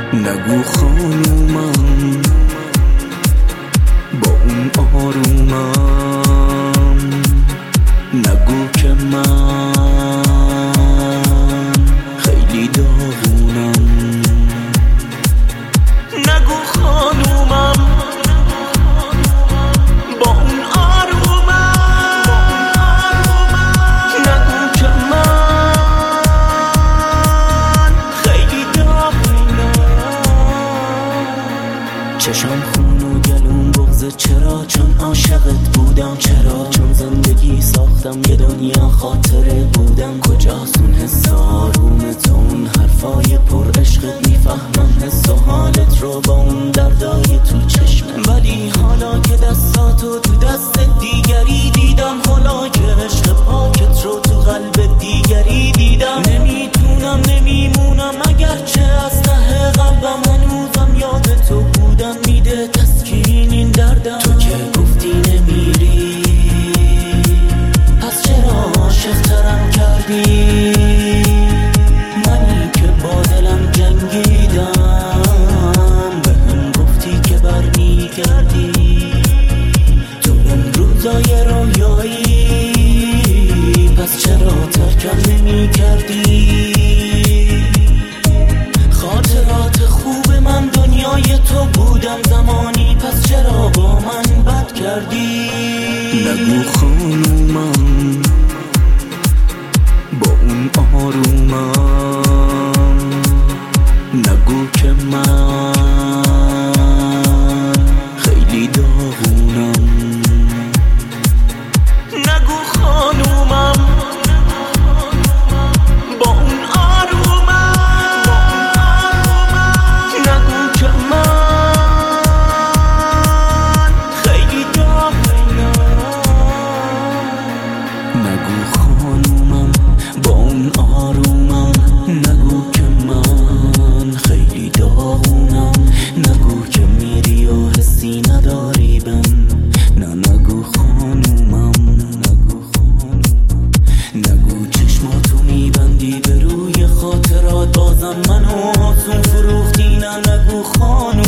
نگو خانومم با اون آرومم، نگو که من خیلی داغونم. نگو خانومم با اون آرومم، نگو که من خیلی داغونم. چشم خون و گلوم بغضه، چرا؟ چون عاشقت بودم. چرا؟ چون زندگی ساختم یه دنیا خاطره بودم. کجاست اون حس آروم تو، اون حرفای پر عشقت؟ میفهمم حس و حالت رو با اون دردای تو چشمت، ولی حالا که دستاتو تو دست دیگری دیدم، حالا که عشق پاکت رو تو قلب دیگری دیدم، نمیتونم نمیمونم اگرچه از ته قلبم هنوزم یاد تو بودم. میده تسکین این دردم. تو که گفتی نمیری، پس چرا عاشق ترم کردی؟ منی که با دلم جنگیدم، به هم گفتی که برمیگردی. تو اون روزای رویایی، پس چرا ترکم نمی کردی؟ خاطرات خوب من دنیای تو بودم زمانی، پس چرا با من بد کردی؟ نگو خانومم با اون آرومم، نگو که من خیلی داغونم. نگو خانومم با اون آرومم، نگو که من خیلی داغونم. نگو خانومم با اون آرومم، نگو که من خیلی داغونم. نگو که میری و حسی نداری بهم، نه نگو خانومم، نگو خانومم. نگو چشماتو میبندی به روی خاطرات، بازم منو آسون فروختی، نه نگو خانومم.